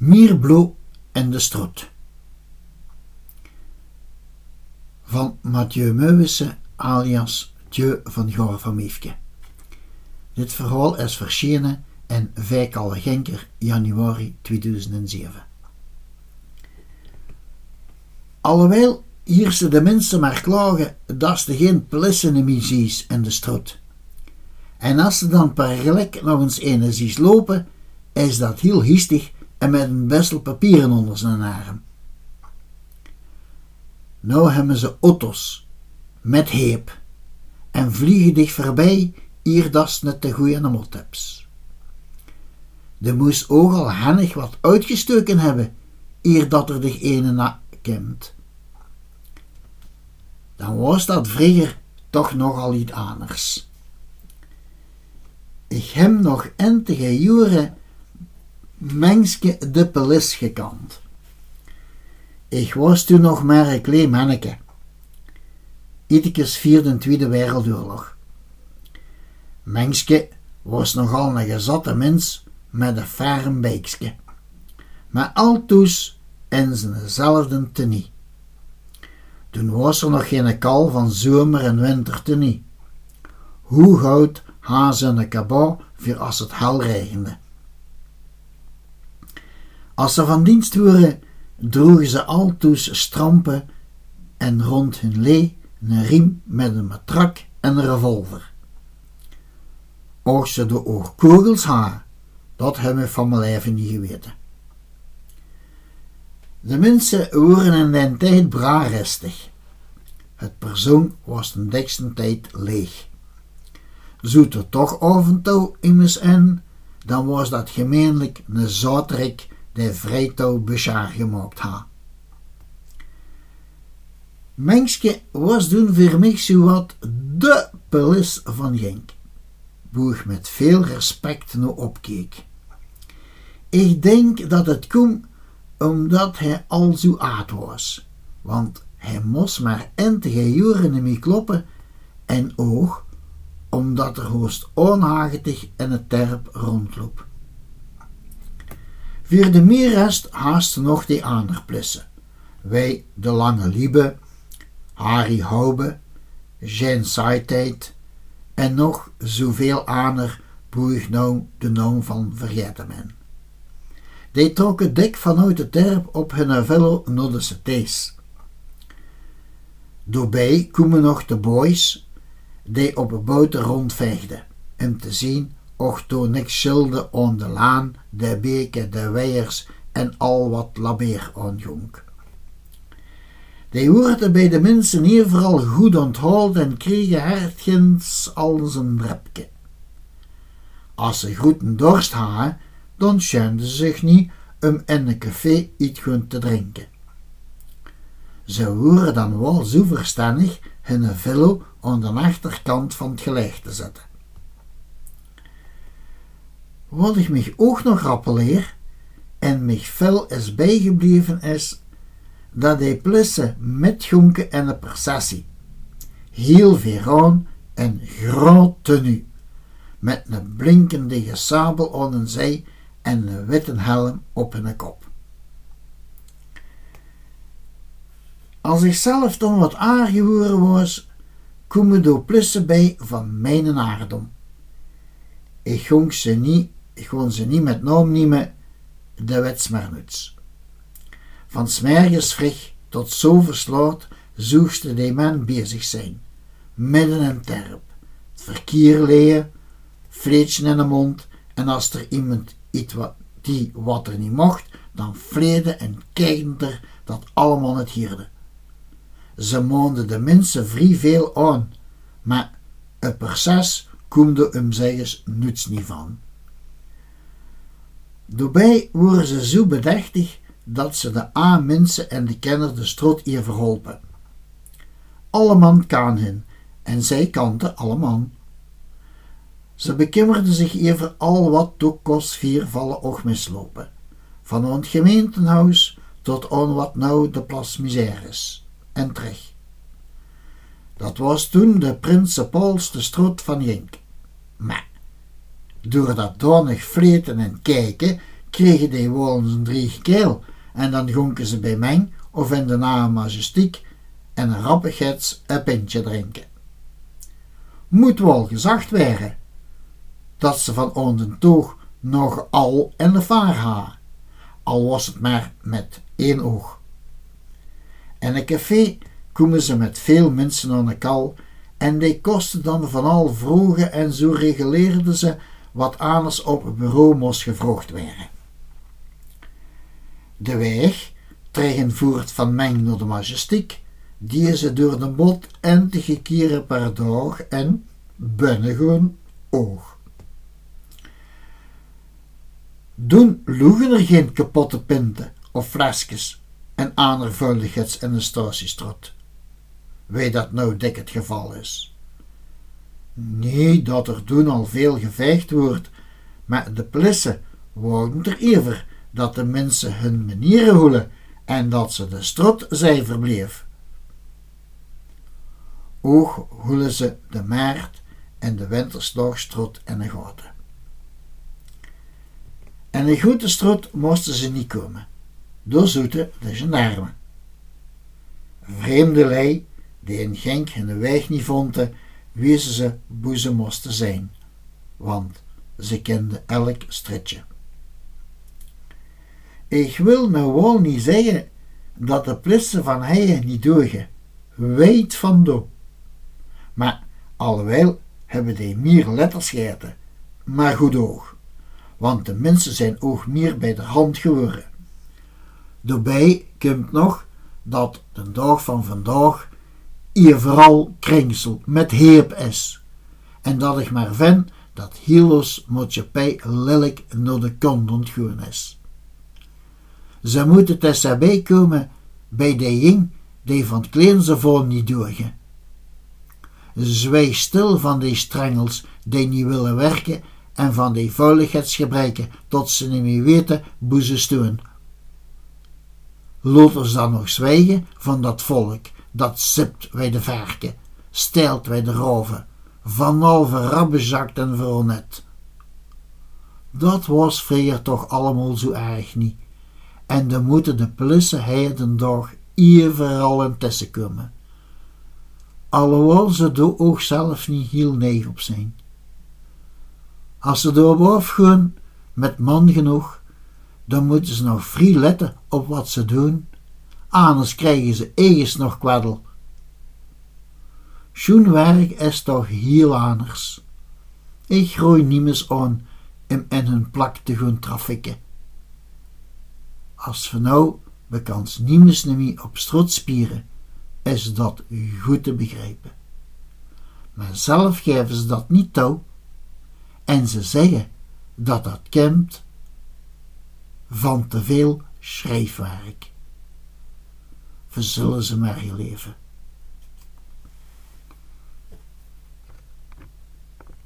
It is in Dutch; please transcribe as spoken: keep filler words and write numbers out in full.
Mierblo en de strot. Van Mathieu Meuwissen alias Thieu van Goor van Miefke. Dit verhaal is verschenen in Vijkalle Genker januari tweeduizend zeven. Alhoewel hier ze de mensen maar klagen dat ze geen plissen zies in de strot. En als ze dan per geluk nog eens ene zies lopen, is dat heel hiestig en met een bestel papieren onder zijn arm. Nou hebben ze auto's met heep en vliegen dicht voorbij hier dat ze net de goeie mot hebt. De moest ook al handig wat uitgestoken hebben eer dat er de ene na komt. Dan was dat vroeger toch nogal iets anders. Ik heb nog enige jaren mengske de pelis gekend. Ik was toen nog maar een klein manneke. Ietjes vier de Tweede Wereldoorlog. Mengske was nogal een gezatte mens met een ferm beekske. Maar altoes in zijnzelfde tenue. Toen was er nog geen kal van zomer en winter tenue. Hoe goud ha ze een kabouw voor als het hel regende. Als ze van dienst waren, droegen ze altoes strampen en rond hun lee een riem met een matrak en een revolver. Of ze de oorkogels hadden, dat hebben we van mijn leven niet geweten. De mensen waren in die tijd brarestig. Het persoon was de dikste tijd leeg. Zoet er toch af en toe immers in, dan was dat gemeenlijk een zoutrik die vrijtouw beschaar gemaakt had. Mengske was toen voor mij zowat de pelis van Genk, boeg met veel respect naar opkeek. Ik denk dat het kwam omdat hij al zo oud was, want hij moest maar enige jaren mee kloppen en ook omdat er hoogst onhagetig in het terp rondloop. Voor de meerrest haast nog die aanderplissen. Wij de Lange Liebe, Harry Hoube, Jean Saitijd en nog zoveel ander boeg nou de naam van vergeten men. Die trokken dik vanuit de terp op hun velo naar de cités. Daarbij komen nog de boys die op een boot rondveegden om te zien of er niks schilde aan de laan, de beken, de weiers en al wat labeer aanjonk. Die hoorden bij de mensen hier vooral goed onthouden en kregen hertgens als een drepje. Als ze groeten dorst hadden, dan schaamden ze zich niet om in een café iets goed te drinken. Ze waren dan wel zo verstandig hun velo aan de achterkant van het geleg te zetten. Wat ik mij ook nog rappeleer en mij fel is bijgebleven is dat die plissen metgonken in een processie, heel veraan en groot tenue, met een blinkende sabel aan een zij en een witte helm op hun kop. Als ik zelf dan wat aangeworden was, komen de plissen bij van mijn aardom. Ik gong ze niet, ik kon ze niet met naam nemen, de wetsmernuts. Van smergens frig tot zo verslaat zoegste die men bezig zijn, midden in terp, het verkeer leien, vleetje in de mond en als er iemand iets wat, die wat er niet mocht, dan vleede en kijkden er dat allemaal het hierde. Ze moonden de mensen vrij veel aan, maar een proces koemde om zeggens nuts niet van. Daarbij waren ze zo bedechtig dat ze de A-mensen en de kenner de strot hier verholpen. Alle man kan hen en zij kanten alle man. Ze bekimmerden zich even al wat toekos vier vallen och mislopen, van het gemeentehuis tot aan wat nou de Plas Misères en terug. Dat was toen de principaalste strot van Genk. Maar door dat donig fleten en kijken kregen die wel eens een drie keel en dan gonken ze bij mij of in de naam Majestiek en een rappigheids een pintje drinken. Moet wel gezegd werden dat ze van onder toog nog al in de vaar hadden, al was het maar met één oog. In een café komen ze met veel mensen aan de kal en die kosten dan van al vroegen en zo reguleerden ze wat anders op het bureau moest gevraagd werden. De weg tegen voert van Meng naar de Majestiek, die ze door de bot en tige keren per dag en binnen oog. Doen loegen er geen kapotte pinten of flesjes en ander vuiligheid in de statiestrot. Weet dat nou dik het geval is. Niet dat er toen al veel geveegd wordt, maar de plissen wouden er even dat de mensen hun manieren hoelen en dat ze de strot zij verbleef. Ook hoelen ze de maart en de winterslagstrot in de gaten. En een goede strot moesten ze niet komen, door zoete de gendarmen. Vreemdelui die in Genk hun weg niet vonden, wisten ze hoe ze moesten zijn, want ze kenden elk stritje. Ik wil nou wel niet zeggen dat de plissen van heien niet dogen, weet van do. Maar alhoewel hebben die meer letters geheten, maar goed oog, want de mensen zijn ook meer bij de hand geworden. Daarbij komt nog dat de dag van vandaag hier vooral krengsel met heep is en dat ik maar vind dat Hilos maatschappij lelijk naar de kant ontgaan is. Ze moeten tussenbij komen bij de jing die van het kleinste van niet doorgaan. Zwijg stil van die strengels die niet willen werken en van die vuiligheidsgebreken tot ze niet meer weten hoe ze staan. Laat ons dan nog zwijgen van dat volk dat sipt bij de varken, stelt bij de roven, vanhalve rabbezakt en vernet. Dat was vroeger toch allemaal zo erg niet, en dan moeten de plissen heden dag overal in tussen komen. Alhoewel ze er ook zelf niet heel neig op zijn. Als ze erop afgaan met man genoeg, dan moeten ze nog vrij letten op wat ze doen, anders krijgen ze ergens nog kwaddel. Zo'n werk is toch heel anders. Ik groei niemers aan om in hun plak te gaan trafikken. Als we nou bekans niemers niet op strot spieren, is dat goed te begrijpen. Maar zelf geven ze dat niet toe en ze zeggen dat dat komt van te veel schrijfwerk. Verzullen ze maar je leven.